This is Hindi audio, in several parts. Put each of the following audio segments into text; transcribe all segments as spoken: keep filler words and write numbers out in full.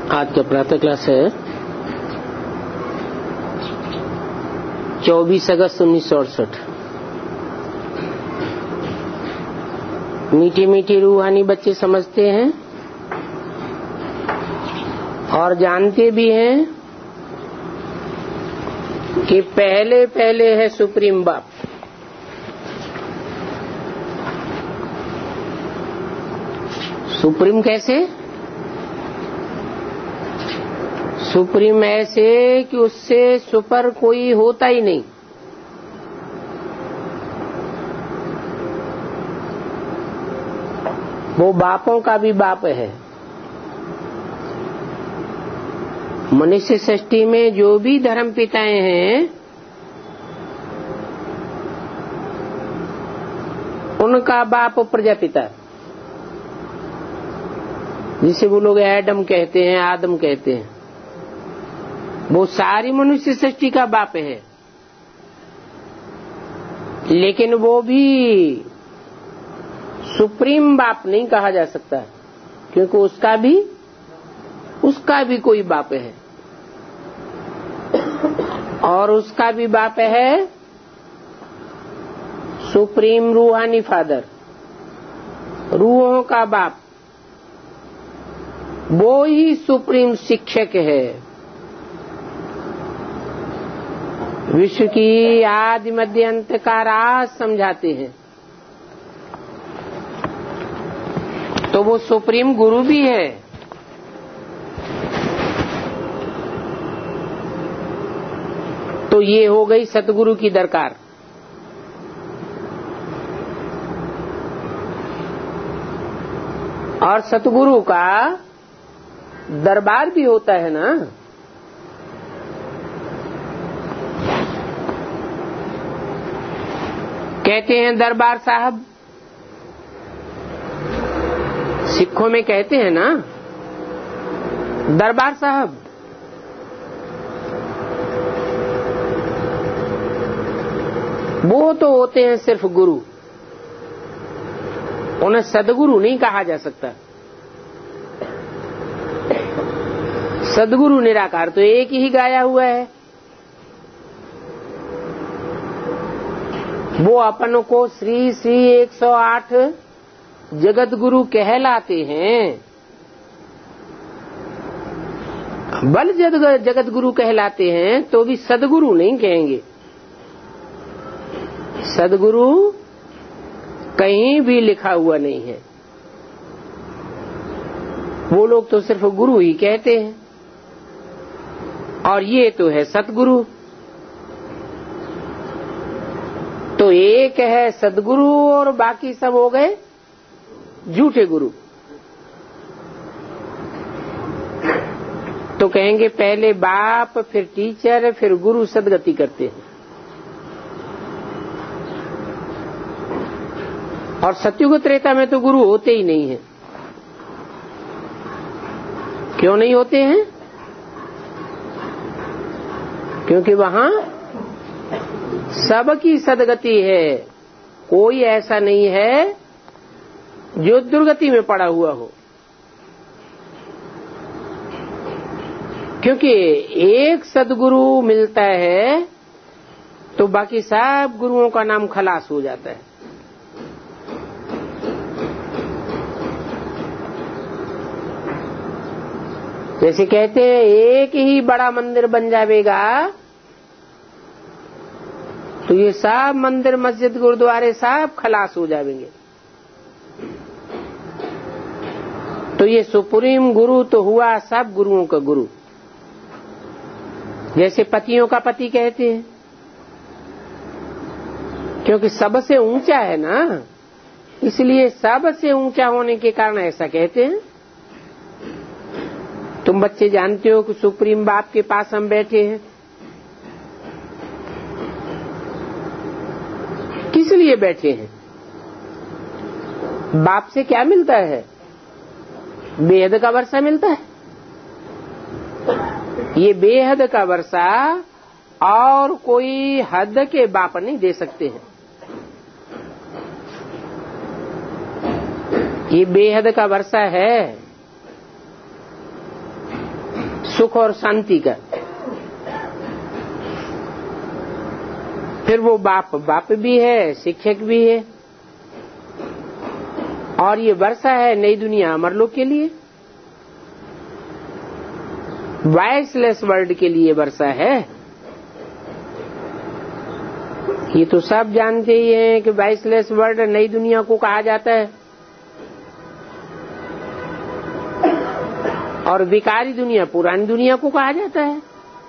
आज का प्रातः क्लास है चौबीस अगस्त उन्नीस सौ अड़सठ। मीठी मीठी रूहानी बच्चे समझते हैं और जानते भी हैं कि पहले पहले है सुप्रीम बाप। सुप्रीम कैसे? सुप्रीम ऐसे कि उससे सुपर कोई होता ही नहीं। वो बापों का भी बाप है। मनुष्य सृष्टि में जो भी धर्म पिताएं हैं उनका बाप प्रजापिता, जिसे वो लोग एडम कहते हैं, आदम कहते हैं, वो सारी मनुष्य सृष्टि का बाप है। लेकिन वो भी सुप्रीम बाप नहीं कहा जा सकता, क्योंकि उसका भी उसका भी कोई बाप है और उसका भी बाप है सुप्रीम रूहानी फादर, रूहों का बाप। वो ही सुप्रीम शिक्षक है। विश्व की आदि मध्य अंत का राज समझाते हैं। तो वो सुप्रीम गुरु भी है। तो ये हो गई सतगुरु की दरकार। और सतगुरु का दरबार भी होता है ना। कहते हैं दरबार साहब, सिखों में कहते हैं ना दरबार साहब। वो तो होते हैं सिर्फ गुरु, उन्हें सदगुरु नहीं कहा जा सकता। सदगुरु निराकार तो एक ही गाया हुआ है। वो अपन को श्री श्री एक सौ आठ जगत गुरु कहलाते हैं। बल जगत गुरु कहलाते हैं तो भी सदगुरु नहीं कहेंगे। सदगुरु कहीं भी लिखा हुआ नहीं है। वो लोग तो सिर्फ गुरु ही कहते हैं। और ये तो है सतगुरु। तो एक है सदगुरु और बाकी सब हो गए झूठे गुरु। तो कहेंगे पहले बाप, फिर टीचर, फिर गुरु सदगति करते हैं। और सत्युग त्रेता में तो गुरु होते ही नहीं है। क्यों नहीं होते हैं? क्योंकि वहां सबकी सदगति है। कोई ऐसा नहीं है जो दुर्गति में पड़ा हुआ हो। क्योंकि एक सदगुरु मिलता है तो बाकी सब गुरुओं का नाम खलास हो जाता है। जैसे कहते हैं एक ही बड़ा मंदिर बन जाएगा तो ये सब मंदिर, मस्जिद, गुरुद्वारे सब खलास हो जाएंगे। तो ये सुप्रीम गुरु तो हुआ सब गुरुओं का गुरु। जैसे पतियों का पति कहते हैं, क्योंकि सबसे ऊंचा है ना, इसलिए सबसे ऊंचा होने के कारण ऐसा कहते हैं। तुम बच्चे जानते हो कि सुप्रीम बाप के पास हम बैठे हैं। किस लिए बैठे हैं? बाप से क्या मिलता है? बेहद का वर्षा मिलता है। ये बेहद का वर्षा और कोई हद के बाप नहीं दे सकते हैं। ये बेहद का वर्षा है। सुख और शांति का। फिर वो बाप बाप भी है, शिक्षक भी है, और ये वर्षा है नई दुनिया अमरलोक के लिए, वॉइसलेस वर्ल्ड के लिए वर्षा है। ये तो सब जानते ही हैं कि वॉइसलेस वर्ल्ड नई दुनिया को कहा जाता है, और विकारी दुनिया पुरानी दुनिया को कहा जाता है।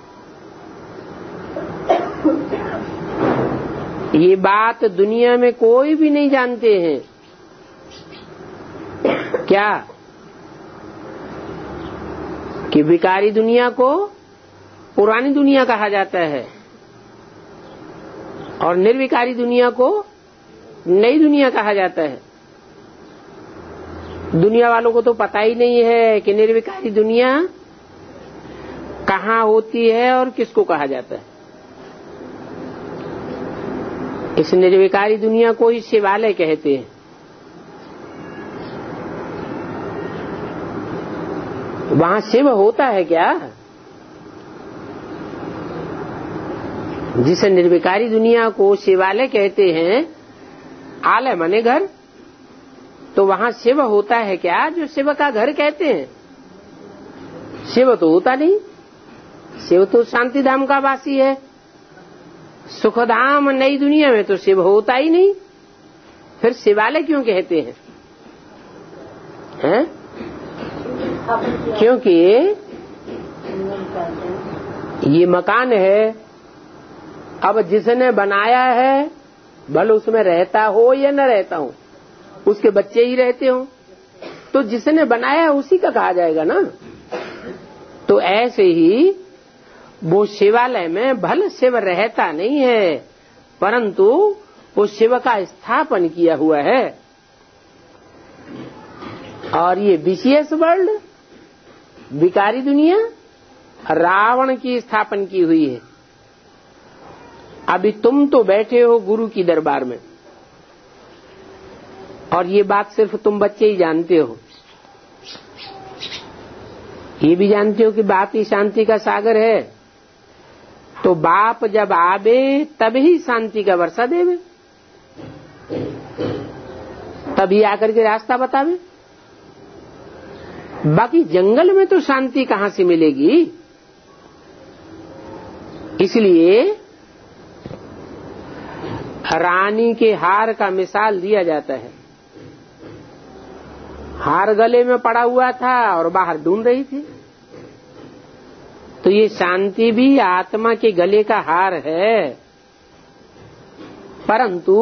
ये बात दुनिया में कोई भी नहीं जानते हैं। क्या कि विकारी दुनिया को पुरानी दुनिया कहा जाता है और निर्विकारी दुनिया को नई दुनिया कहा जाता है। दुनिया वालों को तो पता ही नहीं है कि निर्विकारी दुनिया कहाँ होती है और किसको कहा जाता है। इस निर्विकारी दुनिया को ही शिवालय कहते हैं। वहां शिव होता है क्या? जिस निर्विकारी दुनिया को शिवालय कहते हैं, आलय माने घर, तो वहां शिव होता है क्या जो शिव का घर कहते हैं? शिव तो होता नहीं। शिव तो शांति धाम का वासी है। सुखधाम नई दुनिया में तो शिव होता ही नहीं, फिर शिवालय क्यों कहते हैं? हैं? क्योंकि ये मकान है, अब जिसने बनाया है भले उसमें रहता हो या न रहता हो, उसके बच्चे ही रहते हो, तो जिसने बनाया है उसी का कहा जाएगा ना। तो ऐसे ही वो शिवालय में भले शिव रहता नहीं है, परंतु वो शिव का स्थापन किया हुआ है। और ये विशेष वर्ल्ड विकारी दुनिया रावण की स्थापन की हुई है। अभी तुम तो बैठे हो गुरु की दरबार में, और ये बात सिर्फ तुम बच्चे ही जानते हो। ये भी जानते हो कि बाप ही शांति का सागर है, तो बाप जब आवे तभी शांति का वर्षा देवे, तभी आकर के रास्ता बतावे। बाकी जंगल में तो शांति कहां से मिलेगी? इसलिए रानी के हार का मिसाल दिया जाता है। हार गले में पड़ा हुआ था और बाहर ढूंढ रही थी, तो ये शांति भी आत्मा के गले का हार है, परंतु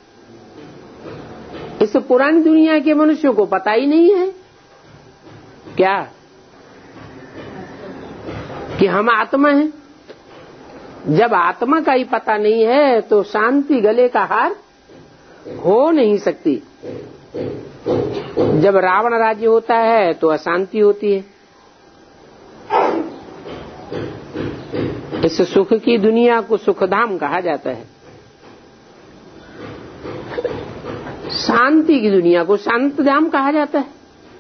इस पुरानी दुनिया के मनुष्यों को पता ही नहीं है क्या कि हम आत्मा हैं। जब आत्मा का ही पता नहीं है तो शांति गले का हार हो नहीं सकती। जब रावण राज्य होता है तो अशांति होती है। इस सुख की दुनिया को सुखधाम कहा जाता है, शांति की दुनिया को शांत धाम कहा जाता है।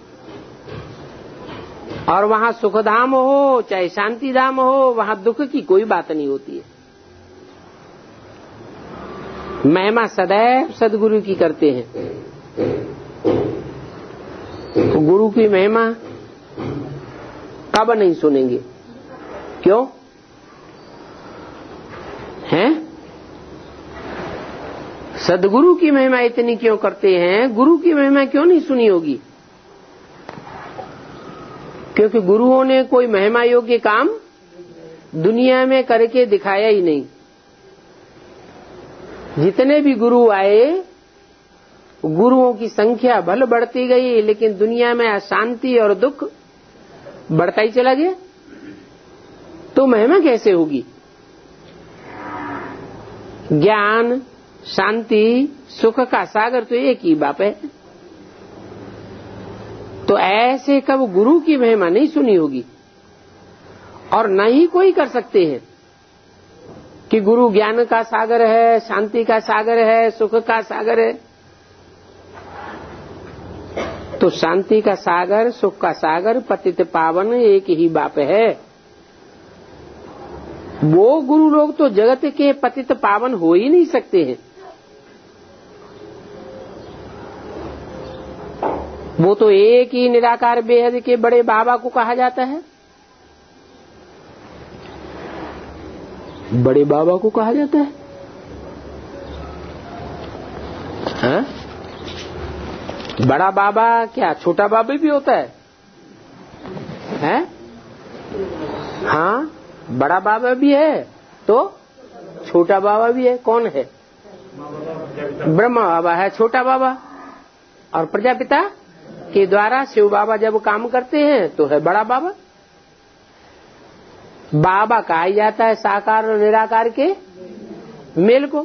और वहां सुखधाम हो चाहे शांति धाम हो, वहां दुख की कोई बात नहीं होती है। महिमा सदैव सदगुरु की करते हैं। तो गुरु की महिमा कब नहीं सुनेंगे? क्यों हैं? सदगुरु की महिमा इतनी क्यों करते हैं? गुरु की महिमा क्यों नहीं सुनी होगी? क्योंकि गुरुओं ने कोई महिमा योग्य काम दुनिया में करके दिखाया ही नहीं। जितने भी गुरु आए, गुरुओं की संख्या भले बढ़ती गई, लेकिन दुनिया में अशांति और दुख बढ़ता ही चला गया। तो महिमा कैसे होगी? ज्ञान, शांति, सुख का सागर तो एक ही बाप है। तो ऐसे कब गुरु की महिमा नहीं सुनी होगी, और न ही कोई कर सकते हैं कि गुरु ज्ञान का सागर है, शांति का सागर है, सुख का सागर है। तो शांति का सागर, सुख का सागर, पतित पावन एक ही बाप है। वो गुरु लोग तो जगत के पतित पावन हो ही नहीं सकते हैं। वो तो एक ही निराकार बेहद के बड़े बाबा को कहा जाता है, बड़े बाबा को कहा जाता है। हाँ? बड़ा बाबा क्या छोटा बाबा भी होता है? हैं? हाँ, बड़ा बाबा भी है तो छोटा बाबा भी है। कौन है? ब्रह्मा बाबा है छोटा बाबा, और प्रजापिता के द्वारा शिव बाबा जब काम करते हैं तो है बड़ा बाबा। बाबा कहा जाता है साकार और निराकार के मेल को।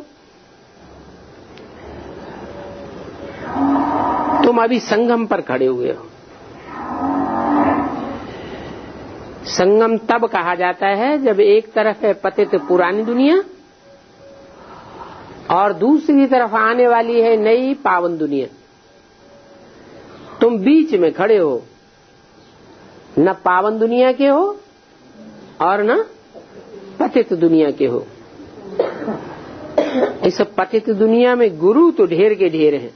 तुम अभी संगम पर खड़े हुए हो। संगम तब कहा जाता है जब एक तरफ है पतित पुरानी दुनिया और दूसरी तरफ आने वाली है नई पावन दुनिया। तुम बीच में खड़े हो, न पावन दुनिया के हो और न पतित दुनिया के हो। इस पतित दुनिया में गुरु तो ढेर के ढेर हैं।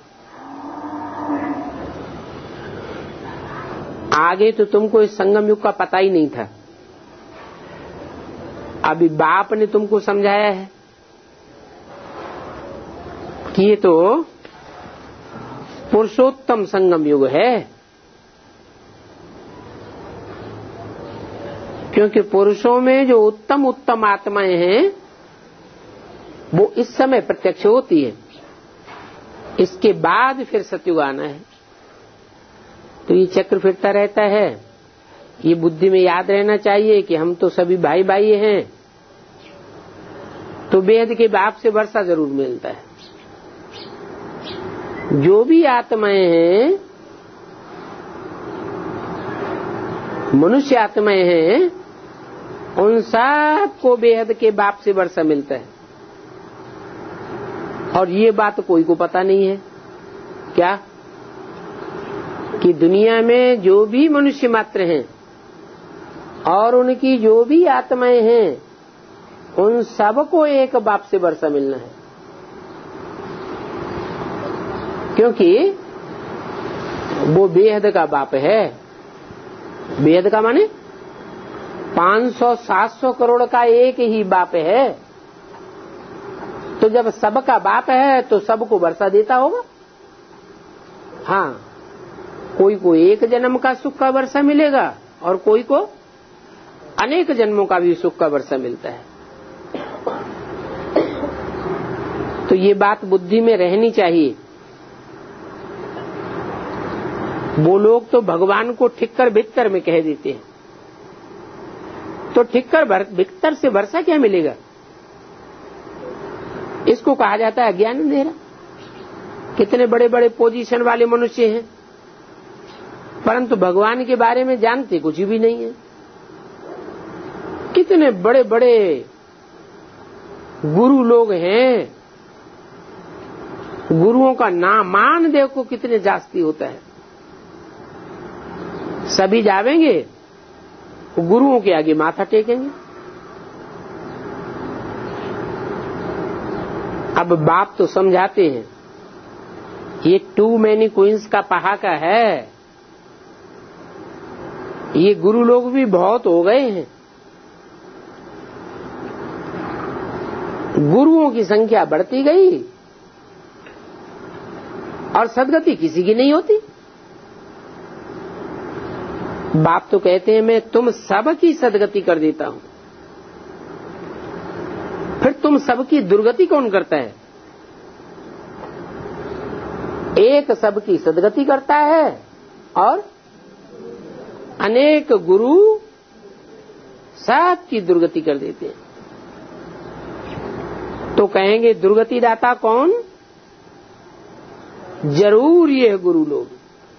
आगे तो तुमको इस संगम युग का पता ही नहीं था, अभी बाप ने तुमको समझाया है कि ये तो पुरुषोत्तम संगम युग है। क्योंकि पुरुषों में जो उत्तम उत्तम आत्माएं हैं वो इस समय प्रत्यक्ष होती है, इसके बाद फिर सतयुग आना है। तो ये चक्र फिरता रहता है। ये बुद्धि में याद रहना चाहिए कि हम तो सभी भाई भाई हैं। तो वेद के बाप से वर्षा जरूर मिलता है। जो भी आत्माएं हैं, मनुष्य आत्माएं हैं, उन सबको बेहद के बाप से वर्षा मिलता है। और ये बात कोई को पता नहीं है क्या कि दुनिया में जो भी मनुष्य मात्र हैं और उनकी जो भी आत्माएं हैं, उन सबको एक बाप से वर्षा मिलना है। क्योंकि वो बेहद का बाप है। बेहद का माने पाँच सौ सात सौ करोड़ का एक ही बाप है। तो जब सबका बाप है तो सबको वर्षा देता होगा। हाँ, कोई को एक जन्म का सुख का वर्षा मिलेगा और कोई को अनेक जन्मों का भी सुख का वर्षा मिलता है। तो ये बात बुद्धि में रहनी चाहिए। वो लोग तो भगवान को ठिक्कर भिक्कर में कह देते हैं। तो ठिक्कर भिक्कर से वर्षा क्या मिलेगा? इसको कहा जाता है अज्ञान अंधेरा। कितने बड़े बड़े पोजीशन वाले मनुष्य हैं, परंतु भगवान के बारे में जानते कुछ भी नहीं है। कितने बड़े बड़े गुरु लोग हैं, गुरुओं का नाम मान देखो कितने जास्ती होता है। सभी जावेंगे, गुरुओं के आगे माथा टेकेंगे। अब बाप तो समझाते हैं ये टू मैनी क्वींस का पहाका है। ये गुरु लोग भी बहुत हो गए हैं। गुरुओं की संख्या बढ़ती गई और सदगति किसी की नहीं होती। बाप तो कहते हैं मैं तुम सबकी सदगति कर देता हूं। फिर तुम सबकी दुर्गति कौन करता है? एक सबकी सदगति करता है और अनेक गुरु सबकी दुर्गति कर देते हैं। तो कहेंगे दुर्गति दाता कौन? जरूर ये गुरु लोग।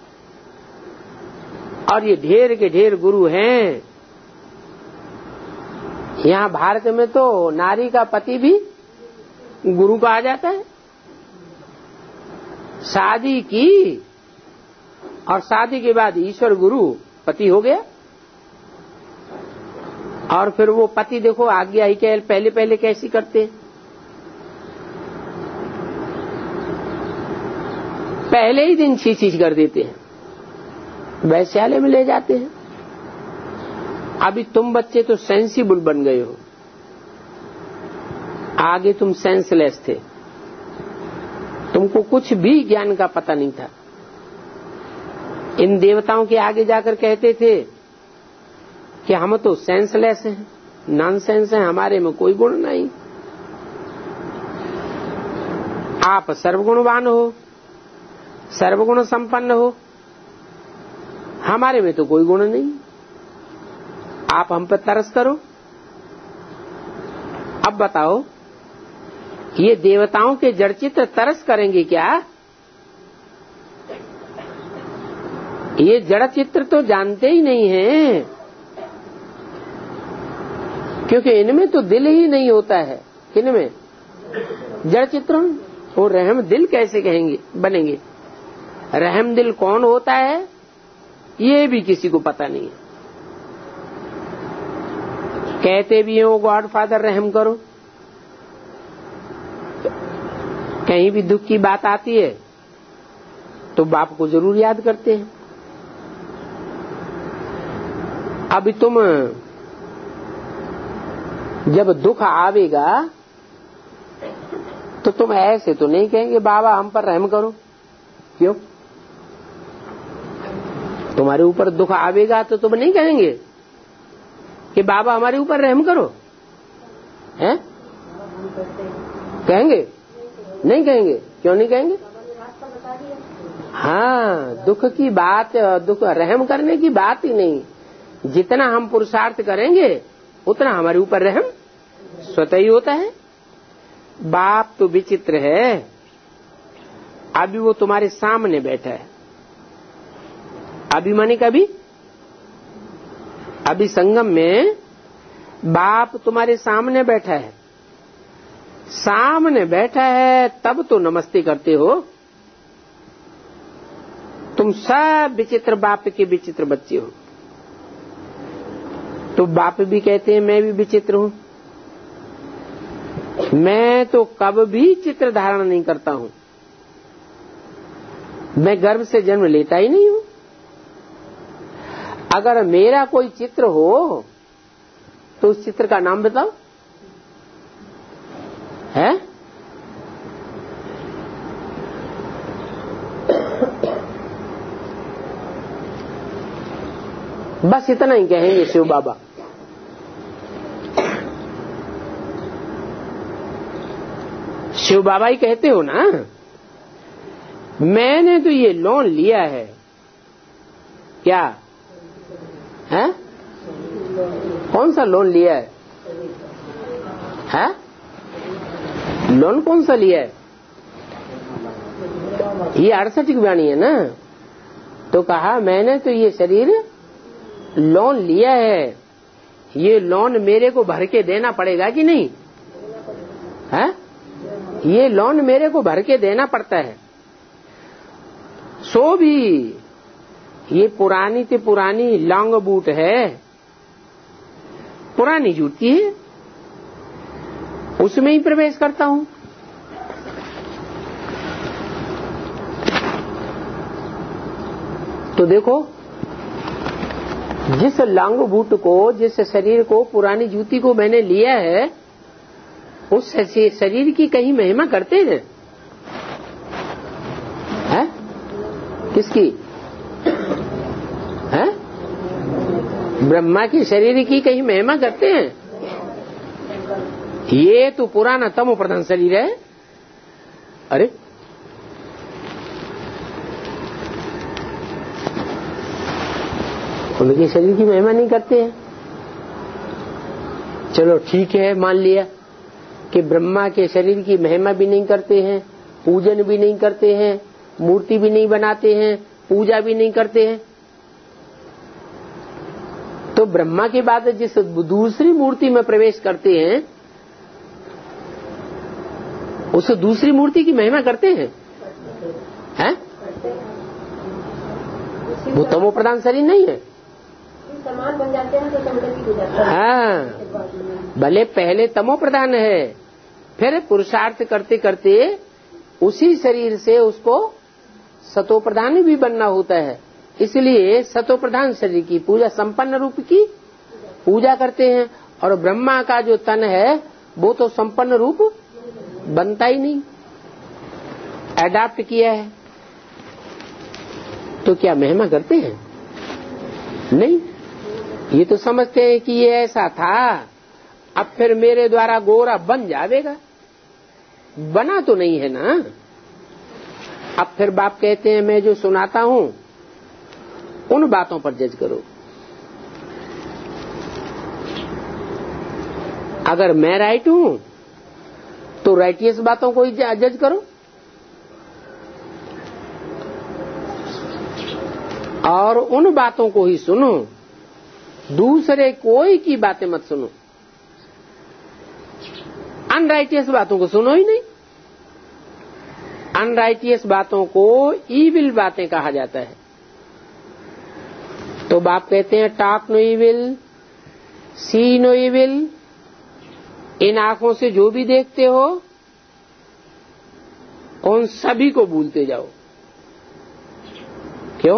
और ये ढेर के ढेर गुरु हैं। यहाँ भारत में तो नारी का पति भी गुरु कहा जाता है। शादी की और शादी के बाद ईश्वर गुरु पति हो गया। और फिर वो पति देखो आज्ञा ही क्या पहले पहले कैसी करते, पहले ही दिन छी छी कर देते हैं, वैश्यालय में ले जाते हैं। अभी तुम बच्चे तो सेंसिबल बन गए हो, आगे तुम सेंसलेस थे, तुमको कुछ भी ज्ञान का पता नहीं था। इन देवताओं के आगे जाकर कहते थे कि हम तो सेंसलेस हैं, नॉनसेंस हैं, हमारे में कोई गुण नहीं, आप सर्वगुणवान हो, सर्वगुण संपन्न हो, हमारे में तो कोई गुण नहीं, आप हम पर तरस करो। अब बताओ ये देवताओं के जड़ चित्र तरस करेंगे क्या? ये जड़ चित्र तो जानते ही नहीं हैं, क्योंकि इनमें तो दिल ही नहीं होता है। किनमें? जड़ चित्रों। वो रहम दिल कैसे कहेंगे बनेंगे? रहम दिल कौन होता है ये भी किसी को पता नहीं है। कहते भी हो गॉड फादर रहम करो, कहीं भी दुख की बात आती है तो बाप को जरूर याद करते हैं। अभी तुम जब दुख आवेगा तो तुम ऐसे तो नहीं कहेंगे बाबा हम पर रहम करो, क्यों? तुम्हारे ऊपर दुख आवेगा तो तुम नहीं कहेंगे कि बाबा हमारे ऊपर रहम करो, हैं? कहेंगे? नहीं कहेंगे। क्यों नहीं कहेंगे? हाँ, दुख की बात, दुख रहम करने की बात ही नहीं। जितना हम पुरुषार्थ करेंगे उतना हमारे ऊपर रहम स्वतः ही होता है। बाप तो विचित्र है, अभी वो तुम्हारे सामने बैठा है, अभी माने कभी, अभी संगम में बाप तुम्हारे सामने बैठा है, सामने बैठा है तब तो नमस्ते करते हो। तुम सब विचित्र बाप के विचित्र बच्चे हो। तो बाप भी कहते हैं मैं भी विचित्र हूं, मैं तो कब भी चित्र धारण नहीं करता हूं, मैं गर्भ से जन्म लेता ही नहीं हूं। अगर मेरा कोई चित्र हो तो उस चित्र का नाम बताओ, है? बस इतना ही कहेंगे शिव बाबा। शिव बाबा ही कहते हो ना, मैंने तो ये लोन लिया है, क्या है? कौन सा लोन लिया है? है? लोन कौन सा लिया है? ये अड़सठ की वाणी है ना। तो कहा मैंने तो ये शरीर लोन लिया है, ये लोन मेरे को भर के देना पड़ेगा कि नहीं? है? ये लोन मेरे को भर के देना पड़ता है। सो भी ये पुरानी से पुरानी लॉन्ग बूट है, पुरानी जूती है, उसमें ही प्रवेश करता हूं। तो देखो, जिस लॉन्ग बूट को, जिस शरीर को, पुरानी जूती को मैंने लिया है, उस शरीर की कहीं महिमा करते हैं? है? किसकी? है? ब्रह्मा की शरीर की कहीं महिमा करते हैं? ये तो पुराना तमो प्रधान शरीर है। अरे उनके शरीर की महिमा नहीं करते हैं। चलो ठीक है, मान लिया कि ब्रह्मा के शरीर की महिमा भी नहीं करते हैं, पूजन भी नहीं करते हैं, मूर्ति भी नहीं बनाते हैं, पूजा भी नहीं करते हैं। तो ब्रह्मा के बाद जिस दूसरी मूर्ति में प्रवेश करते हैं उस दूसरी मूर्ति की महिमा करते हैं? हैं? वो तमो प्रधान शरीर नहीं है? समान बन जाते हैं तो शंकर की पूजा। हाँ, भले पहले तमो प्रधान है, फिर पुरुषार्थ करते करते उसी शरीर से उसको सतो प्रधान भी बनना होता है। इसलिए सतो प्रधान शरीर की पूजा, संपन्न रूप की पूजा करते हैं। और ब्रह्मा का जो तन है वो तो संपन्न रूप बनता ही नहीं, एडाप्ट किया है। तो क्या महिमा करते हैं? नहीं, ये तो समझते हैं कि ये ऐसा था, अब फिर मेरे द्वारा गोरा बन जाएगा। बना तो नहीं है ना। अब फिर बाप कहते हैं मैं जो सुनाता हूं उन बातों पर जज करो। अगर मैं राइट हूं तो राइटियस बातों को ही जज करो, और उन बातों को ही सुनो, दूसरे कोई की बातें मत सुनो। अनराइटियस बातों को सुनो ही नहीं। अनराइटियस बातों को ईविल बातें कहा जाता है। तो बाप कहते हैं talk no evil, see no evil. इन आंखों से जो भी देखते हो उन सभी को भूलते जाओ। क्यों?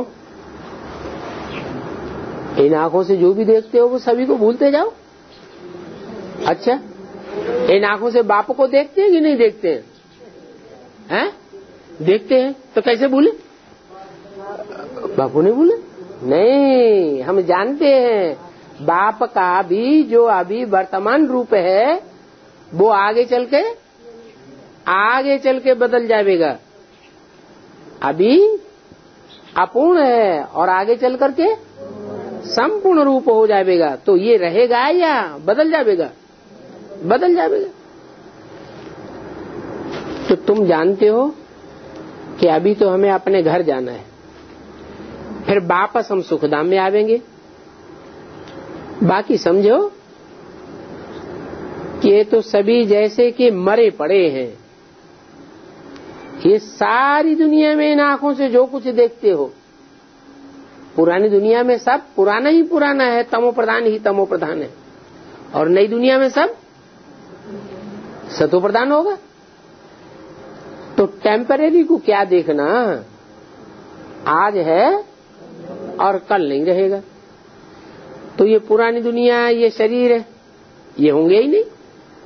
इन आंखों से जो भी देखते हो वो सभी को भूलते जाओ। अच्छा, इन आंखों से बाप को देखते हैं कि नहीं देखते हैं? हैं? देखते हैं तो कैसे भूले? बापू ने भूले? नहीं, हम जानते हैं बाप का भी जो अभी वर्तमान रूप है वो आगे चल के आगे चल के बदल जाएगा। अभी अपूर्ण है और आगे चल करके संपूर्ण रूप हो जाएगा। तो ये रहेगा या बदल जाएगा? बदल जाएगा। तो तुम जानते हो कि अभी तो हमें अपने घर जाना है, फिर वापस हम सुखधाम में आवेंगे। बाकी समझो कि ये तो सभी जैसे कि मरे पड़े हैं। ये सारी दुनिया में इन आंखों से जो कुछ देखते हो, पुरानी दुनिया में सब पुराना ही पुराना है, तमो प्रधान ही तमो प्रधान है, और नई दुनिया में सब सतो प्रधान होगा। तो टेम्परेरी को क्या देखना, आज है और कल नहीं रहेगा। तो ये पुरानी दुनिया, ये शरीर है, ये होंगे ही नहीं,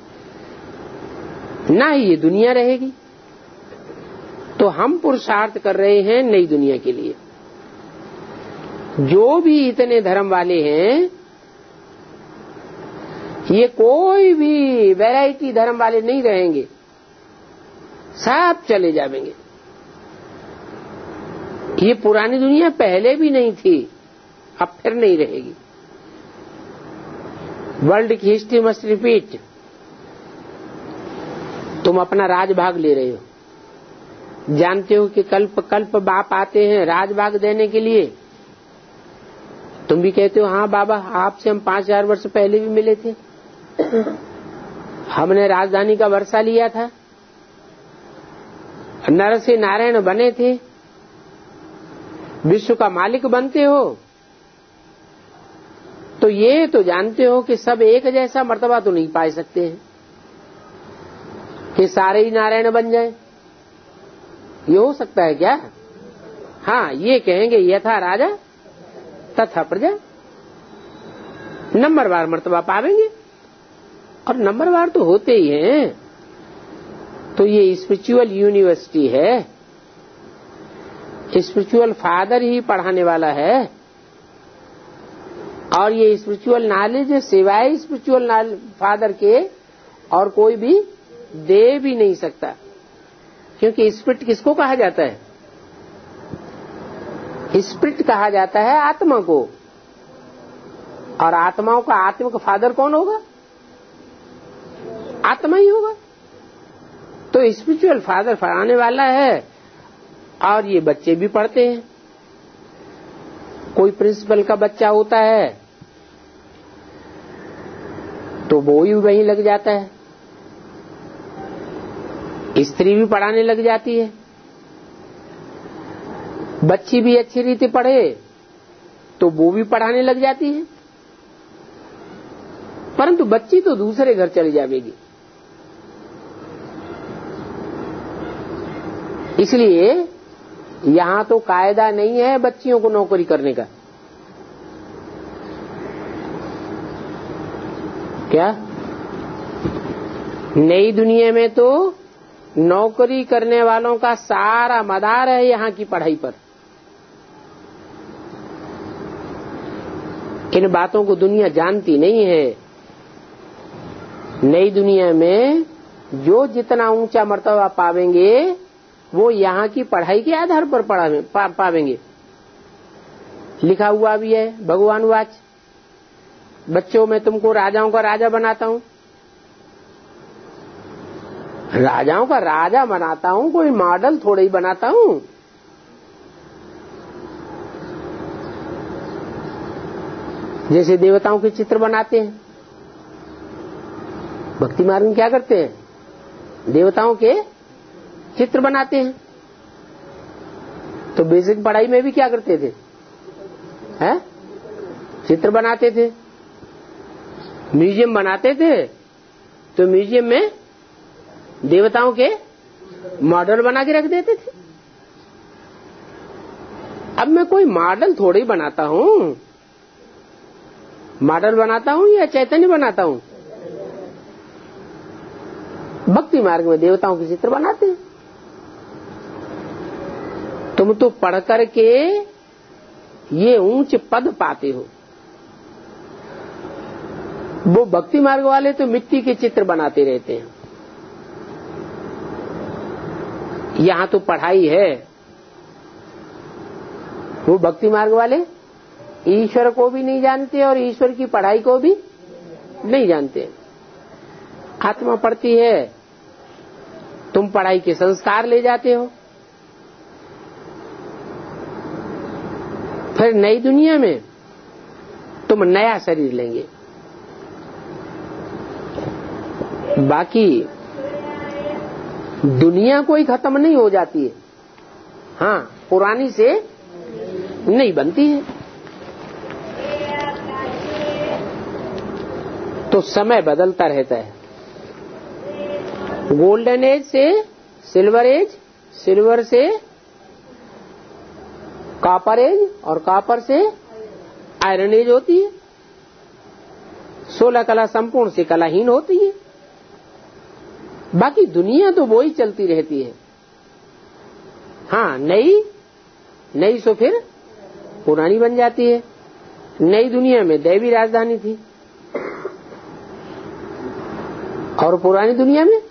ना ही ये दुनिया रहेगी। तो हम पुरुषार्थ कर रहे हैं नई दुनिया के लिए। जो भी इतने धर्म वाले हैं, ये कोई भी वैरायटी धर्म वाले नहीं रहेंगे, सब चले जाएंगे। ये पुरानी दुनिया पहले भी नहीं थी, अब फिर नहीं रहेगी। वर्ल्ड की हिस्ट्री मस्ट रिपीट। तुम अपना राजभाग ले रहे हो, जानते हो कि कल्प कल्प बाप आते हैं राजभाग देने के लिए। तुम भी कहते हो हाँ बाबा, आपसे हम पांच हजार वर्ष पहले भी मिले थे, हमने राजधानी का वर्षा लिया था, नर से नारायण बने थे, विश्व का मालिक बनते हो। तो ये तो जानते हो कि सब एक जैसा मर्तबा तो नहीं पा सकते हैं कि सारे ही नारायण बन जाए। ये हो सकता है क्या? हाँ, ये कहेंगे यथा राजा तथा प्रजा, नंबरवार मर्तबा पावेंगे, और नंबरवार तो होते ही हैं। तो ये स्पिरिचुअल यूनिवर्सिटी है, स्पिरिचुअल फादर ही पढ़ाने वाला है, और ये स्पिरिचुअल नॉलेज सिवाय स्पिरिचुअल फादर के और कोई भी दे भी नहीं सकता। क्योंकि स्पिरिट किसको कहा जाता है? स्पिरिट कहा जाता है आत्मा को, और आत्माओं का आत्मिक फादर कौन होगा? आत्मा ही होगा। तो स्पिरिचुअल फादर पढ़ाने वाला है, और ये बच्चे भी पढ़ते हैं। कोई प्रिंसिपल का बच्चा होता है तो वो ही वहीं लग जाता है, स्त्री भी पढ़ाने लग जाती है। बच्ची भी अच्छी रीति पढ़े तो वो भी पढ़ाने लग जाती है, परंतु बच्ची तो दूसरे घर चली जाएगी। इसलिए यहां तो कायदा नहीं है बच्चियों को नौकरी करने का। क्या नई दुनिया में तो नौकरी करने वालों का सारा मदार है यहां की पढ़ाई पर। इन बातों को दुनिया जानती नहीं है। नई दुनिया में जो जितना ऊंचा मर्तबा पावेंगे वो यहां की पढ़ाई के आधार पर पा, पावेंगे। लिखा हुआ भी है भगवान वाच, बच्चों मैं तुमको राजाओं का राजा बनाता हूं। राजाओं का राजा बनाता हूं, कोई मॉडल थोड़ा ही बनाता हूं। जैसे देवताओं के चित्र बनाते हैं, भक्ति मार्ग में क्या करते हैं, देवताओं के चित्र बनाते हैं। तो बेसिक पढ़ाई में भी क्या करते थे, हैं? चित्र बनाते थे। म्यूजियम बनाते थे तो म्यूजियम में देवताओं के मॉडल बना के रख देते थे। अब मैं कोई मॉडल थोड़ी बनाता हूं, मॉडल बनाता हूं या चैतन्य बनाता हूं। भक्ति मार्ग में देवताओं के चित्र बनाते हैं। तुम तो पढ़ करके ये ऊंच पद पाते हो, वो भक्ति मार्ग वाले तो मिट्टी के चित्र बनाते रहते हैं। यहां तो पढ़ाई है, वो भक्ति मार्ग वाले ईश्वर को भी नहीं जानते और ईश्वर की पढ़ाई को भी नहीं जानते। आत्मा पढ़ती है, तुम पढ़ाई के संस्कार ले जाते हो। फिर नई दुनिया में तुम नया शरीर लेंगे। बाकी दुनिया कोई खत्म नहीं हो जाती है, हाँ पुरानी से नहीं बनती है। तो समय बदलता रहता है। गोल्डन एज से सिल्वर एज, सिल्वर से कॉपर एज और कॉपर से आयरन एज होती है। सोलह कला संपूर्ण से कलाहीन होती है। बाकी दुनिया तो वो ही चलती रहती है। हाँ नई नई सो फिर पुरानी बन जाती है। नई दुनिया में दैवी राजधानी थी और पुरानी दुनिया में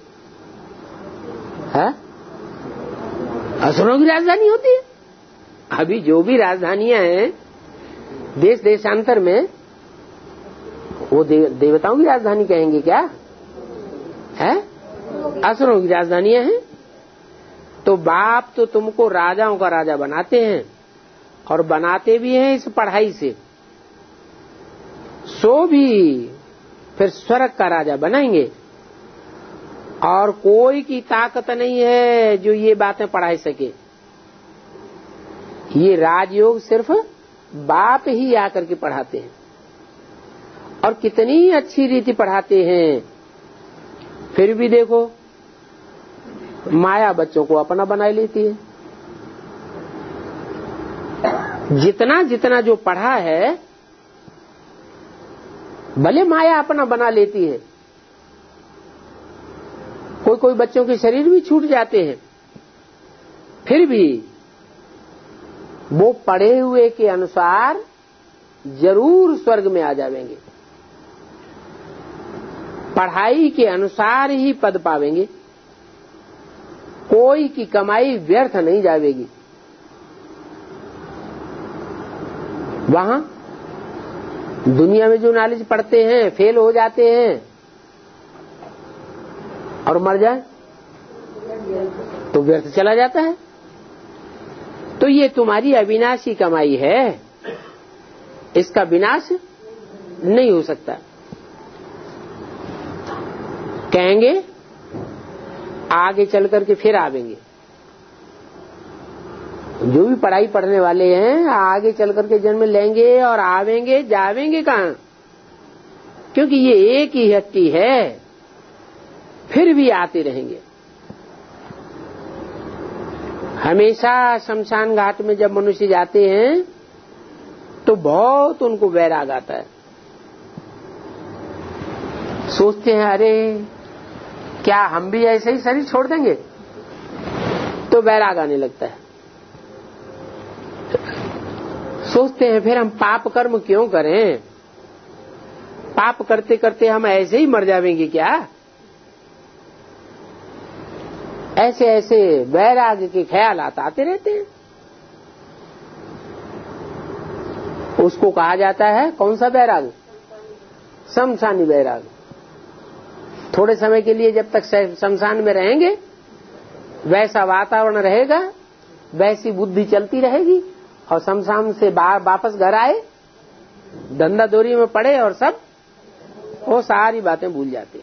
है असुरों की राजधानी होती है। अभी जो भी राजधानियां हैं देश देशांतर में, वो दे, देवताओं की राजधानी कहेंगे क्या है? असुरों की राजधानियां हैं। तो बाप तो तुमको राजाओं का राजा बनाते हैं और बनाते भी हैं इस पढ़ाई से। सो भी फिर स्वर्ग का राजा बनाएंगे और कोई की ताकत नहीं है जो ये बातें पढ़ा सके। ये राजयोग सिर्फ बाप ही आकर के पढ़ाते हैं और कितनी अच्छी रीति पढ़ाते हैं। फिर भी देखो माया बच्चों को अपना बना लेती है। जितना जितना जो पढ़ा है भले माया अपना बना लेती है। कोई कोई बच्चों के शरीर भी छूट जाते हैं, फिर भी वो पढ़े हुए के अनुसार जरूर स्वर्ग में आ जाएंगे। पढ़ाई के अनुसार ही पद पावेंगे। कोई की कमाई व्यर्थ नहीं जाएगी। वहां दुनिया में जो नॉलेज पढ़ते हैं फेल हो जाते हैं और मर जाए तो व्यर्थ चला जाता है। तो ये तुम्हारी अविनाशी कमाई है, इसका विनाश नहीं हो सकता। कहेंगे आगे चल करके फिर आवेंगे। जो भी पढ़ाई पढ़ने वाले हैं आगे चल करके जन्म लेंगे और आवेंगे जावेंगे कहाँ, क्योंकि ये एक ही हट्टी है, फिर भी आते रहेंगे। हमेशा शमशान घाट में जब मनुष्य जाते हैं तो बहुत उनको वैराग आता है। सोचते हैं अरे क्या हम भी ऐसे ही शरीर छोड़ देंगे, तो वैराग आने लगता है। सोचते हैं फिर हम पाप कर्म क्यों करें, पाप करते करते हम ऐसे ही मर जाएंगे क्या। ऐसे ऐसे वैराग के ख्यालात आते रहते हैं। उसको कहा जाता है कौन सा वैराग, शमशानी वैराग। थोड़े समय के लिए जब तक शमशान में रहेंगे वैसा वातावरण रहेगा, वैसी बुद्धि चलती रहेगी, और शमशान से बाहर वापस घर आए धंधा दोरी में पड़े और सब वो सारी बातें भूल जाते हैं।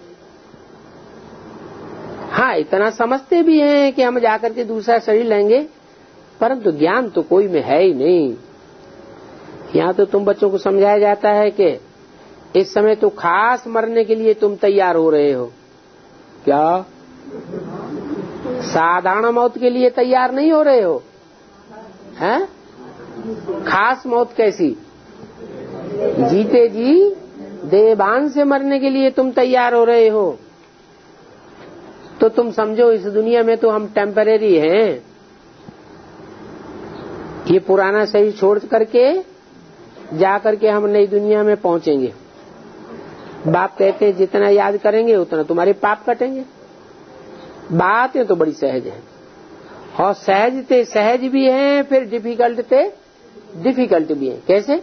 हाँ, इतना समझते भी हैं कि हम जाकर के दूसरा शरीर लेंगे, परंतु ज्ञान तो कोई में है ही नहीं। यहाँ तो तुम बच्चों को समझाया जाता है कि इस समय तो खास मरने के लिए तुम तैयार हो रहे हो। क्या साधारण मौत के लिए तैयार नहीं हो रहे हो, हैं? खास मौत कैसी, जीते जी देवान से मरने के लिए तुम तैयार हो रहे हो। तो तुम समझो इस दुनिया में तो हम टेम्परेरी हैं। ये पुराना शरीर छोड़ करके जा करके हम नई दुनिया में पहुंचेंगे। बाप कहते हैं जितना याद करेंगे उतना तुम्हारे पाप कटेंगे। बातें तो बड़ी सहज है, और सहज ते सहज भी हैं, फिर डिफिकल्ट ते डिफिकल्ट भी हैं। कैसे?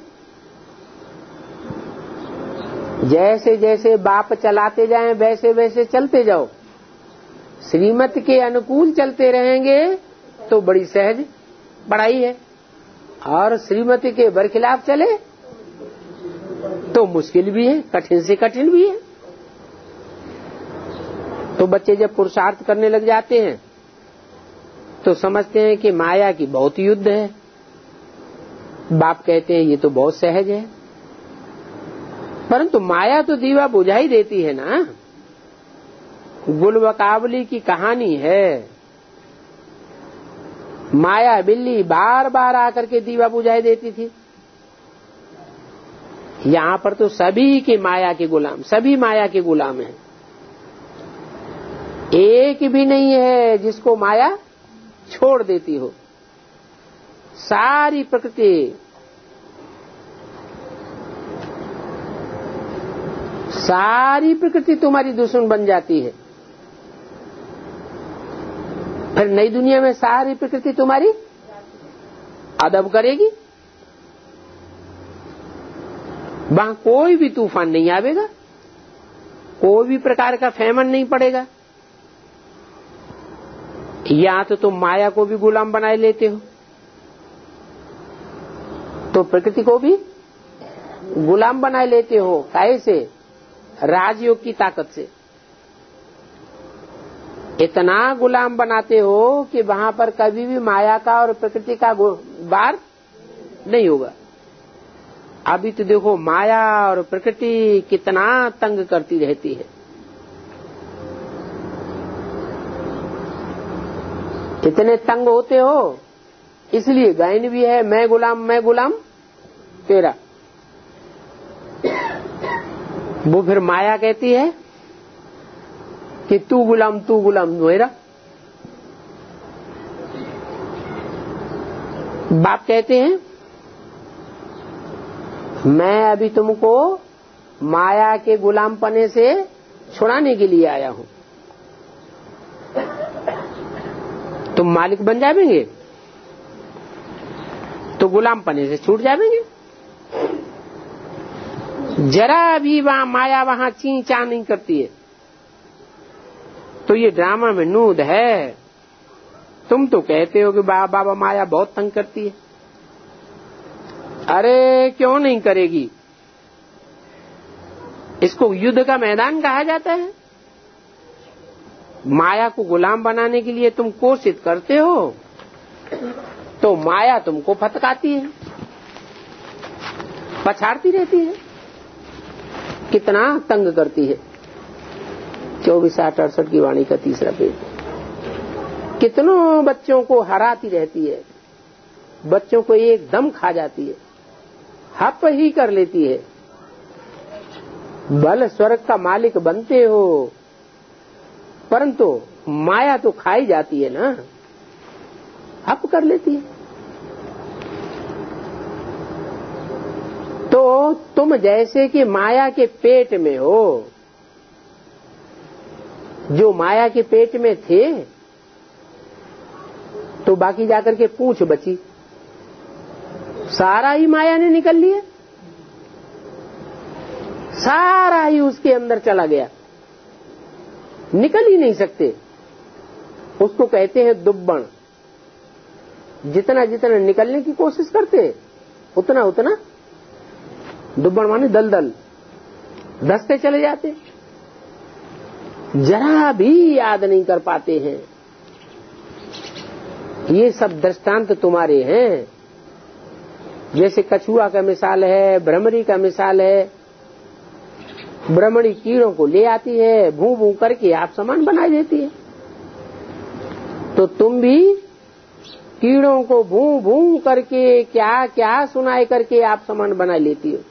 जैसे जैसे बाप चलाते जाएं वैसे वैसे चलते जाओ। श्रीमत के अनुकूल चलते रहेंगे तो बड़ी सहज पढ़ाई है, और श्रीमती के बरखिलाफ चले तो मुश्किल भी है, कठिन से कठिन भी है। तो बच्चे जब पुरुषार्थ करने लग जाते हैं तो समझते हैं कि माया की बहुत युद्ध है। बाप कहते हैं ये तो बहुत सहज है, परंतु माया तो दीवा बुझा ही देती है ना। गुलबकावली की कहानी है, माया बिल्ली बार बार आकर के दीवा बुझाई देती थी। यहाँ पर तो सभी की माया के गुलाम, सभी माया के गुलाम हैं। एक भी नहीं है जिसको माया छोड़ देती हो। सारी प्रकृति सारी प्रकृति तुम्हारी दुश्मन बन जाती है। फिर नई दुनिया में सारी प्रकृति तुम्हारी अदब करेगी। वहां कोई भी तूफान नहीं आवेगा, कोई भी प्रकार का फैमन नहीं पड़ेगा। या तो तुम माया को भी गुलाम बनाए लेते हो, तो प्रकृति को भी गुलाम बनाए लेते हो। कैसे? राजयोग की ताकत से इतना गुलाम बनाते हो कि वहां पर कभी भी माया का और प्रकृति का वार नहीं होगा। अभी तो देखो माया और प्रकृति कितना तंग करती रहती है। इतने तंग होते हो, इसलिए गायन भी है, मैं गुलाम मैं गुलाम तेरा। वो फिर माया कहती है कि तू गुलाम तू गुलाम मेरा। बाप कहते हैं मैं अभी तुमको माया के गुलाम पने से छुड़ाने के लिए आया हूं। तुम मालिक बन जाएंगे तो गुलाम पने से छूट जाएंगे। जरा भी वहां माया वहां ची चा नहीं करती है। तो ये ड्रामा में नूद है। तुम तो कहते हो कि बाबा बाबा माया बहुत तंग करती है। अरे क्यों नहीं करेगी? इसको युद्ध का मैदान कहा जाता है। माया को गुलाम बनाने के लिए तुम कोशिश करते हो, तो माया तुमको फटकाती है, पछाड़ती रहती है, कितना तंग करती है। चौबीस आठ अड़सठ की वाणी का तीसरा पेज। कितनों बच्चों को हराती रहती है, बच्चों को एकदम खा जाती है, हप ही कर लेती है। बल स्वर्ग का मालिक बनते हो, परंतु माया तो खाई जाती है ना, हप कर लेती है। तो तुम जैसे कि माया के पेट में हो, जो माया के पेट में थे, तो बाकी जाकर के पूंछ बची, सारा ही माया ने निकल लिया, सारा ही उसके अंदर चला गया, निकल ही नहीं सकते। उसको कहते हैं दुब्बन। जितना जितना निकलने की कोशिश करते उतना उतना दुब्बन माने दलदल, धसते चले जाते, जरा भी याद नहीं कर पाते हैं। ये सब दृष्टांत तुम्हारे हैं। जैसे कछुआ का मिसाल है, भ्रमरी का मिसाल है। भ्रमरी कीड़ों को ले आती है, भू भू करके आप समान बना देती है। तो तुम भी कीड़ों को भू भू करके क्या क्या सुनाए करके आप समान बना लेती हो,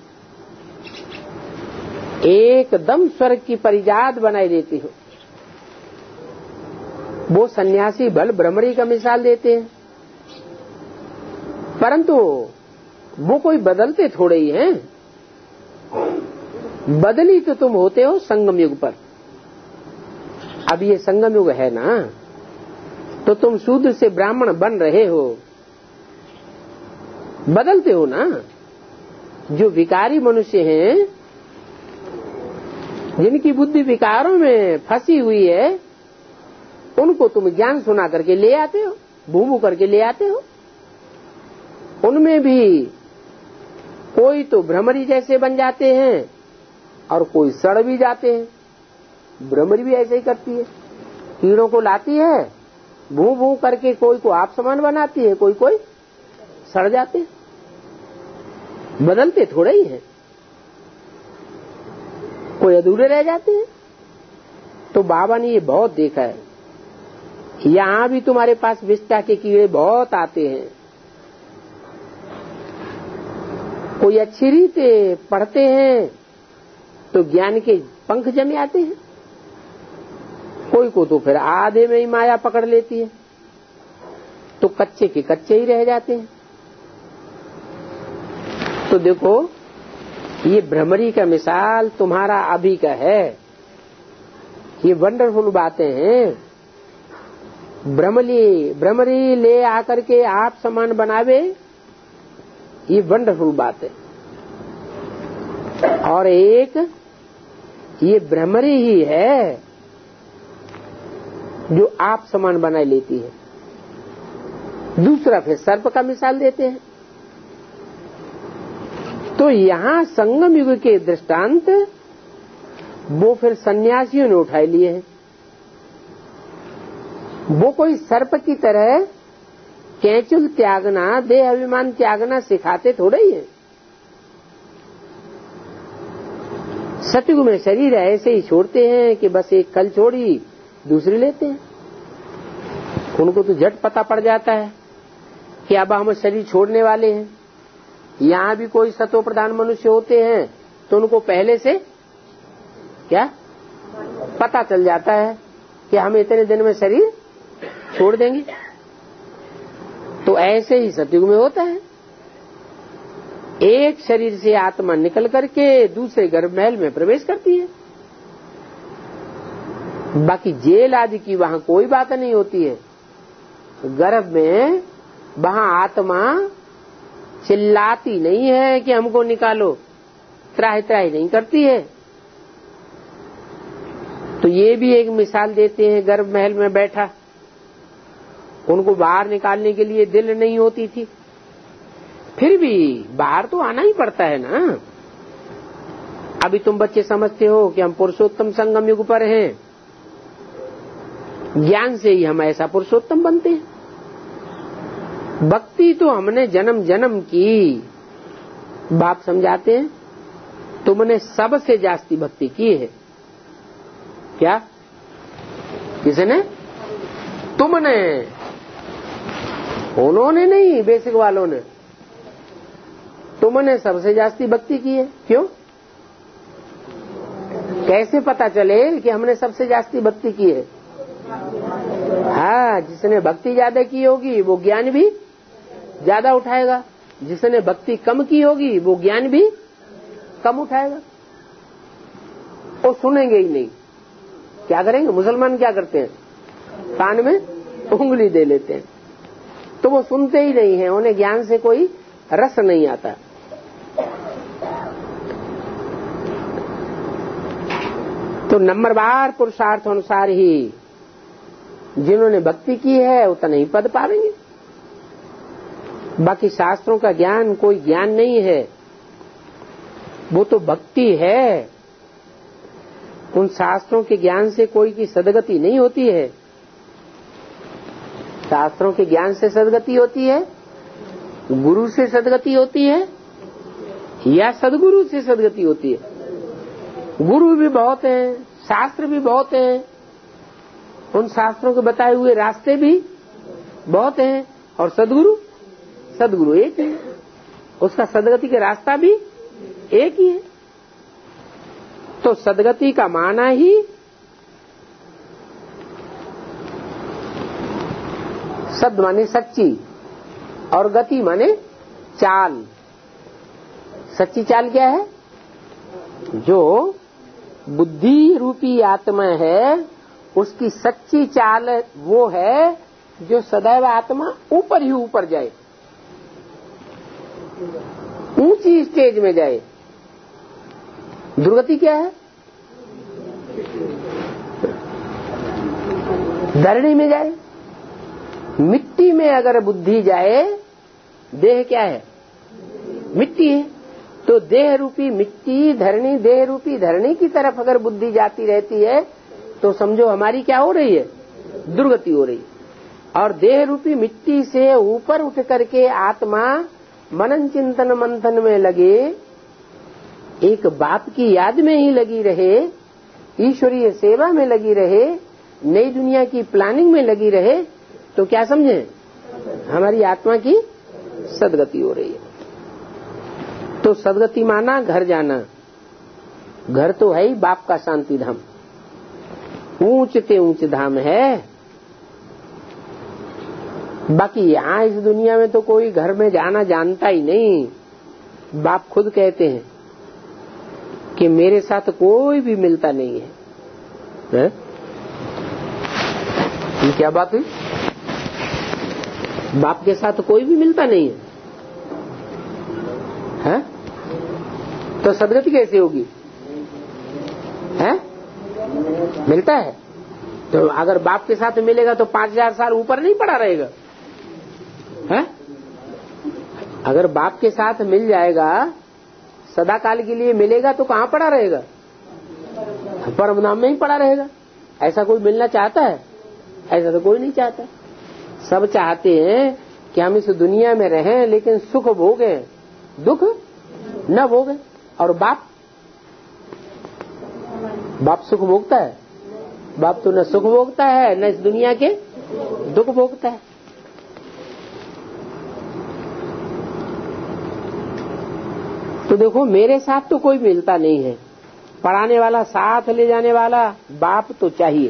एकदम स्वर्ग की परिजात बनाई देती हो। वो सन्यासी भल भ्रमरी का मिसाल देते हैं, परंतु वो कोई बदलते थोड़े ही हैं। बदली तो तुम होते हो संगम युग पर। अब ये संगम युग है ना, तो तुम शूद्र से ब्राह्मण बन रहे हो, बदलते हो ना। जो विकारी मनुष्य हैं, जिनकी बुद्धि विकारों में फंसी हुई है, उनको तुम ज्ञान सुना करके ले आते हो, भू भू करके ले आते हो। उनमें भी कोई तो भ्रमरी जैसे बन जाते हैं और कोई सड़ भी जाते हैं। भ्रमरी भी ऐसे ही करती है, कीड़ों को लाती है, भू भू करके कोई को आप समान बनाती है, कोई कोई सड़ जाते हैं। बदलते थोड़े ही हैं, कोई अधूरे रह जाते हैं। तो बाबा ने ये बहुत देखा है। यहां भी तुम्हारे पास विष्टा के कीड़े बहुत आते हैं। कोई अच्छी रीते पढ़ते हैं तो ज्ञान के पंख जमे आते हैं, कोई को तो फिर आधे में ही माया पकड़ लेती है, तो कच्चे के कच्चे ही रह जाते हैं। तो देखो, ये भ्रमरी का मिसाल तुम्हारा अभी का है। ये वंडरफुल बातें हैं। भ्रमरी भ्रमरी ले आकर के आप समान बनावे, ये वंडरफुल बात है। और एक ये भ्रमरी ही है जो आप समान बना लेती है। दूसरा फिर सर्प का मिसाल देते हैं। तो यहां संगम युग के दृष्टांत वो फिर सन्यासियों ने उठाए लिए हैं। वो कोई सर्प की तरह कैचुल त्यागना, देह अभिमान त्यागना सिखाते थोड़े ही है। सतयुग में शरीर ऐसे ही छोड़ते हैं कि बस एक कल छोड़ी दूसरी लेते हैं। उनको तो झट पता पड़ जाता है कि अब हम शरीर छोड़ने वाले हैं। यहां भी कोई सतो प्रधान मनुष्य होते हैं तो उनको पहले से क्या पता चल जाता है कि हम इतने दिन में शरीर छोड़ देंगे। तो ऐसे ही सतयुग में होता है। एक शरीर से आत्मा निकल करके दूसरे गर्भ महल में प्रवेश करती है। बाकी जेल आदि की वहां कोई बात नहीं होती है। गर्भ में वहां आत्मा चिल्लाती नहीं है कि हमको निकालो, त्राही त्राही नहीं करती है। तो ये भी एक मिसाल देते हैं। गर्भ महल में बैठा, उनको बाहर निकालने के लिए दिल नहीं होती थी, फिर भी बाहर तो आना ही पड़ता है ना। अभी तुम बच्चे समझते हो कि हम पुरुषोत्तम संगम युग पर हैं, ज्ञान से ही हम ऐसा पुरुषोत्तम बनते हैं। भक्ति तो हमने जन्म जन्म की। बाप समझाते हैं तुमने सबसे जास्ती भक्ति की है। क्या? किसने? तुमने, उन्होंने नहीं, बेसिक वालों ने। तुमने सबसे जास्ती भक्ति की है। क्यों? कैसे पता चले कि हमने सबसे जास्ती भक्ति की है? हाँ, जिसने भक्ति ज्यादा की होगी वो ज्ञान भी ज्यादा उठाएगा, जिसने भक्ति कम की होगी वो ज्ञान भी कम उठाएगा। वो सुनेंगे ही नहीं। क्या करेंगे? मुसलमान क्या करते हैं? कान में उंगली दे लेते हैं, तो वो सुनते ही नहीं है, उन्हें ज्ञान से कोई रस नहीं आता। तो नंबरवार पुरुषार्थ अनुसार ही जिन्होंने भक्ति की है उतना ही पद पाएंगे। बाकी शास्त्रों का ज्ञान कोई ज्ञान नहीं है, वो तो भक्ति है। उन शास्त्रों के ज्ञान से कोई की सदगति नहीं होती है। शास्त्रों के ज्ञान से सदगति होती है, गुरु से सदगति होती है, या सदगुरु से सदगति होती है। गुरु भी बहुत हैं, शास्त्र भी बहुत हैं, उन शास्त्रों के बताए हुए रास्ते भी बहुत हैं, और सदगुरु सदगुरु एक ही है, उसका सदगति का रास्ता भी एक ही है। तो सदगति का माना ही सद माने सच्ची, और गति माने चाल। सच्ची चाल क्या है? जो बुद्धि रूपी आत्मा है उसकी सच्ची चाल वो है जो सदैव आत्मा ऊपर ही ऊपर जाए, ऊंची स्टेज में जाए। दुर्गति क्या है? धरणी में जाए। मिट्टी में अगर बुद्धि जाए, देह क्या है? मिट्टी है। तो देह रूपी मिट्टी, धरणी, देह रूपी धरणी की तरफ अगर बुद्धि जाती रहती है तो समझो हमारी क्या हो रही है? दुर्गति हो रही है। और देह रूपी मिट्टी से ऊपर उठ करके आत्मा मनन चिंतन मंथन में लगे, एक बाप की याद में ही लगी रहे, ईश्वरीय सेवा में लगी रहे, नई दुनिया की प्लानिंग में लगी रहे, तो क्या समझे? हमारी आत्मा की सदगति हो रही है। तो सदगति माना घर जाना। घर तो है ही बाप का शांति धाम, ऊंच ते ऊंच धाम है। बाकी यहाँ इस दुनिया में तो कोई घर में जाना जानता ही नहीं। बाप खुद कहते हैं कि मेरे साथ कोई भी मिलता नहीं है, है? ये क्या बात हुई? बाप के साथ कोई भी मिलता नहीं है, है? तो सदगति कैसे होगी? है? मिलता है। तो अगर बाप के साथ मिलेगा तो पांच हजार साल ऊपर नहीं पड़ा रहेगा, है? अगर बाप के साथ मिल जाएगा, सदा काल के लिए मिलेगा तो कहाँ पड़ा रहेगा? परम धाम में ही पड़ा रहेगा। ऐसा कोई मिलना चाहता है? ऐसा तो कोई नहीं चाहता। सब चाहते हैं कि हम इस दुनिया में रहें लेकिन सुख भोगें, दुख न भोगें। और बाप बाप सुख भोगता है? बाप तो न सुख भोगता है न इस दुनिया के दुख भोगता है। तो देखो, मेरे साथ तो कोई मिलता नहीं है। पढ़ाने वाला, साथ ले जाने वाला बाप तो चाहिए।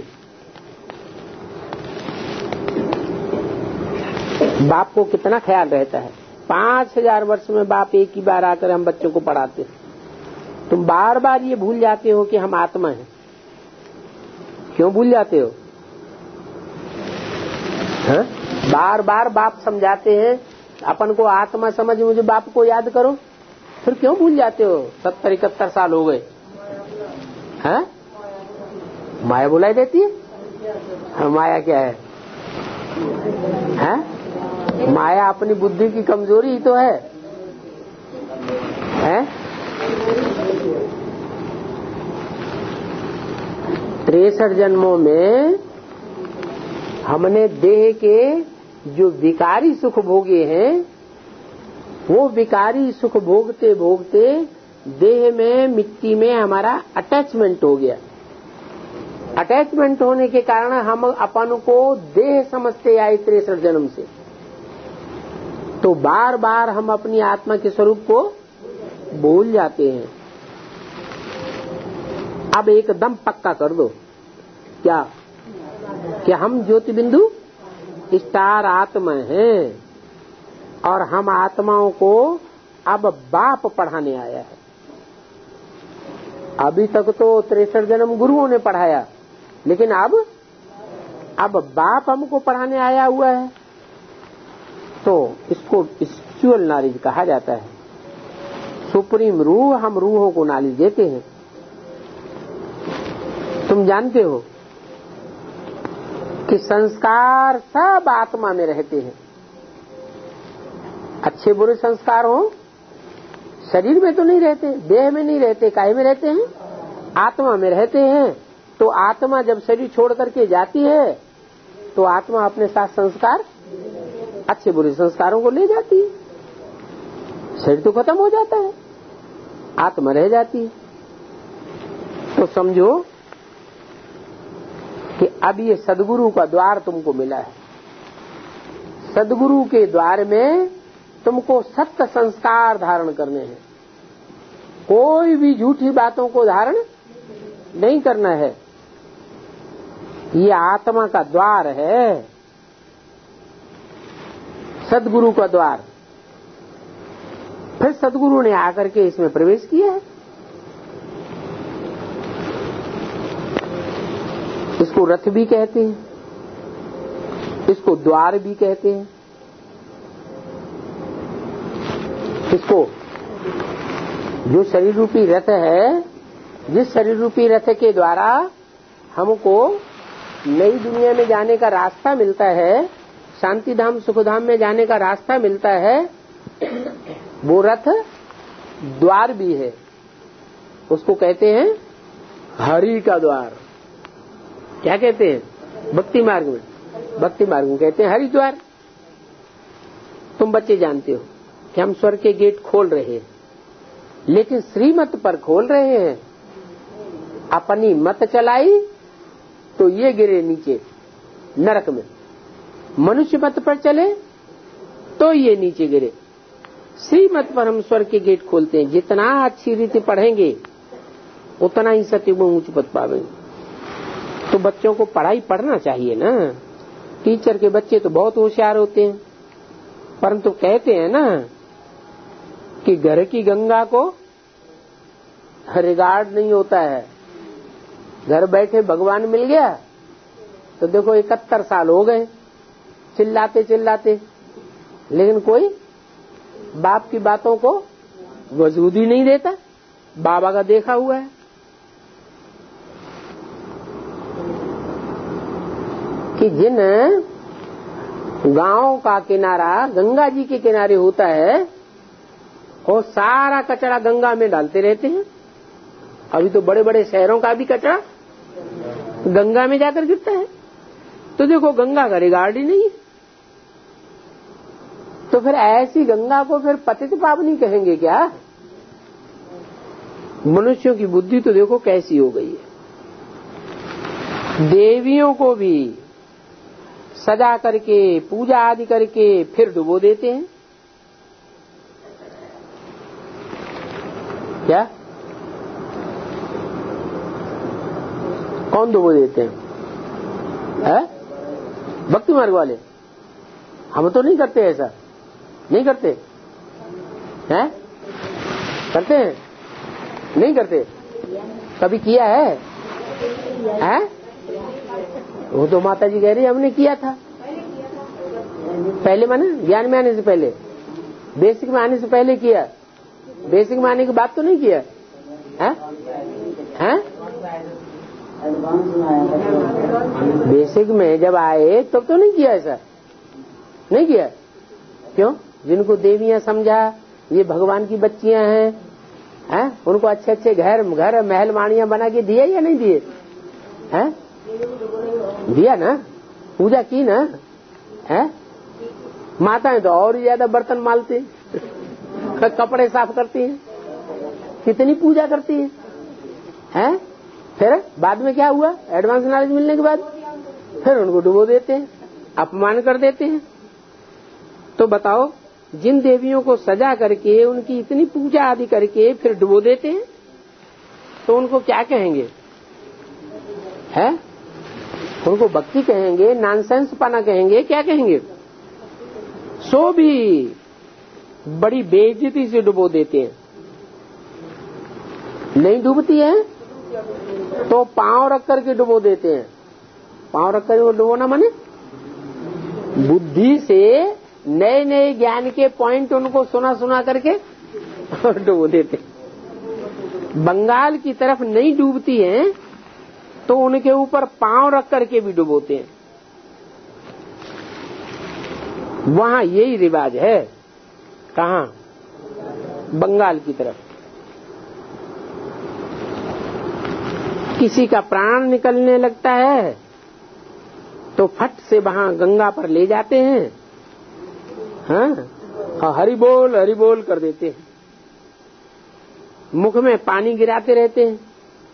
बाप को कितना ख्याल रहता है। पांच हजार वर्ष में बाप एक ही बार आकर हम बच्चों को पढ़ाते हैं। तुम बार बार ये भूल जाते हो कि हम आत्मा हैं। क्यों भूल जाते हो? है? बार बार बाप समझाते हैं अपन को आत्मा समझ, मुझे बाप को याद करो, फिर क्यों भूल जाते हो? सत्तर इकहत्तर साल हो गए हैं? माया बुलाई देती है। हाँ, माया क्या है? हैं? माया अपनी बुद्धि की कमजोरी ही तो है, हैं? तिरसठ जन्मों में हमने देह के जो विकारी सुख भोगे हैं वो विकारी सुख भोगते भोगते देह में मिट्टी में हमारा अटैचमेंट हो गया। अटैचमेंट होने के कारण हम अपन को देह समझते आए तिरसठ जन्म से, तो बार बार हम अपनी आत्मा के स्वरूप को भूल जाते हैं। अब एकदम पक्का कर दो क्या कि हम ज्योति बिंदु स्टार आत्मा हैं और हम आत्माओं को अब बाप पढ़ाने आया है। अभी तक तो तिरसठ जन्म गुरुओं ने पढ़ाया, लेकिन अब अब बाप हमको पढ़ाने आया हुआ है। तो इसको स्पिरिचुअल नॉलेज कहा जाता है। सुप्रीम रूह हम रूहों को नॉलेज देते हैं। तुम जानते हो कि संस्कार सब आत्मा में रहते हैं। अच्छे बुरे संस्कार हो शरीर में तो नहीं रहते, देह में नहीं रहते, काहे में रहते हैं? आत्मा में रहते हैं। तो आत्मा जब शरीर छोड़ करके जाती है तो आत्मा अपने साथ संस्कार अच्छे बुरे संस्कारों को ले जाती है। शरीर तो खत्म हो जाता है, आत्मा रह जाती है। तो समझो कि अब ये सदगुरु का द्वार तुमको मिला है। सदगुरु के द्वार में तुमको सत्य संस्कार धारण करने हैं। कोई भी झूठी बातों को धारण नहीं करना है। ये आत्मा का द्वार है, सदगुरु का द्वार। फिर सदगुरु ने आकर के इसमें प्रवेश किया है। इसको रथ भी कहते हैं, इसको द्वार भी कहते हैं, इसको जो शरीर रूपी रथ है, जिस शरीर रूपी रथ के द्वारा हमको नई दुनिया में जाने का रास्ता मिलता है, शांति धाम सुख धाम में जाने का रास्ता मिलता है, वो रथ द्वार भी है। उसको कहते हैं हरि का द्वार। क्या कहते हैं? भक्ति मार्ग में, भक्ति मार्ग में कहते हैं हरिद्वार। तुम बच्चे जानते हो कि हम स्वर्ग के गेट खोल रहे हैं, लेकिन श्रीमत पर खोल रहे हैं। अपनी मत चलाई तो ये गिरे नीचे नरक में, मनुष्य मत पर चले तो ये नीचे गिरे। श्रीमत पर हम स्वर्ग के गेट खोलते हैं। जितना अच्छी रीति पढ़ेंगे उतना ही सत्य में ऊंच पद पावेंगे। तो बच्चों को पढ़ाई पढ़ना चाहिए ना। टीचर के बच्चे तो बहुत होशियार होते हैं, परंतु कहते हैं ना कि घर की गंगा को रिगार्ड नहीं होता है। घर बैठे भगवान मिल गया तो देखो इकहत्तर साल हो गए चिल्लाते चिल्लाते, लेकिन कोई बाप की बातों को वजूद ही नहीं देता। बाबा का देखा हुआ है कि जिन गांव का किनारा गंगा जी के किनारे होता है और सारा कचरा गंगा में डालते रहते हैं। अभी तो बड़े बड़े शहरों का भी कचरा गंगा में जाकर गिरता है। तो देखो गंगा का रिगार्ड ही नहीं है। तो फिर ऐसी गंगा को फिर पतित पावनी कहेंगे क्या? मनुष्यों की बुद्धि तो देखो कैसी हो गई है। देवियों को भी सजा करके पूजा आदि करके फिर डुबो देते हैं। क्या? कौन डुबो देते हैं? है? भक्ति मार्ग वाले। हम तो नहीं करते ऐसा, नहीं करते हैं? करते हैं? नहीं करते। कभी किया है? हैं? वो तो माता जी कह रही हमने किया था पहले, माने ज्ञान में आने से पहले, बेसिक में आने से पहले किया। बेसिक में आने के बाद तो नहीं किया है? हैं? बेसिक में जब आए तब तो, तो नहीं किया ऐसा, नहीं किया। क्यों? जिनको देवियां समझा ये भगवान की बच्चियां हैं, हैं? उनको अच्छे अच्छे घर घर महल माणियां बना के दिए या नहीं दिए? हैं? दिया ना, पूजा की ना, है? माताएं तो और ज्यादा बर्तन मालती हैं, कपड़े साफ करती हैं, कितनी पूजा करती हैं, हैं? फिर बाद में क्या हुआ? एडवांस नॉलेज मिलने के बाद फिर उनको डुबो देते हैं, अपमान कर देते हैं। तो बताओ, जिन देवियों को सजा करके उनकी इतनी पूजा आदि करके फिर डुबो देते हैं, तो उनको क्या कहेंगे? है? उनको भक्ति कहेंगे, नॉनसेंस पाना कहेंगे, क्या कहेंगे? सो भी बड़ी बेइज्जती से डुबो देते हैं। नहीं डूबती है तो पांव रख करके डुबो देते हैं। पांव रख करके डुबोना माने बुद्धि से नए नए ज्ञान के पॉइंट उनको सुना सुना करके डुबो देते। बंगाल की तरफ नहीं डूबती हैं तो उनके ऊपर पांव रख करके भी डुबोते हैं। वहां यही रिवाज है। कहां? बंगाल की तरफ। किसी का प्राण निकलने लगता है तो फट से वहां गंगा पर ले जाते हैं, हाँ, हरि बोल हरि बोल कर देते हैं, मुख में पानी गिराते रहते हैं,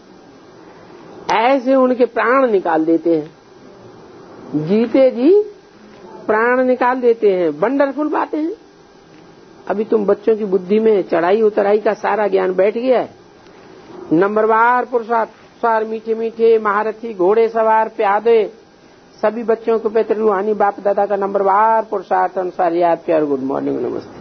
ऐसे उनके प्राण निकाल देते हैं, जीते जी प्राण निकाल देते हैं। वंडरफुल बातें हैं। अभी तुम बच्चों की बुद्धि में चढ़ाई उतराई का सारा ज्ञान बैठ गया है। नंबरवार पुरुषार्थ, मीठे मीठे महारथी घोड़े सवार प्यादे, सभी बच्चों को पे रूहानी बाप दादा का नंबरवार पुरुषार्थ अनुसार याद प्यार। गुड मॉर्निंग, नमस्ते।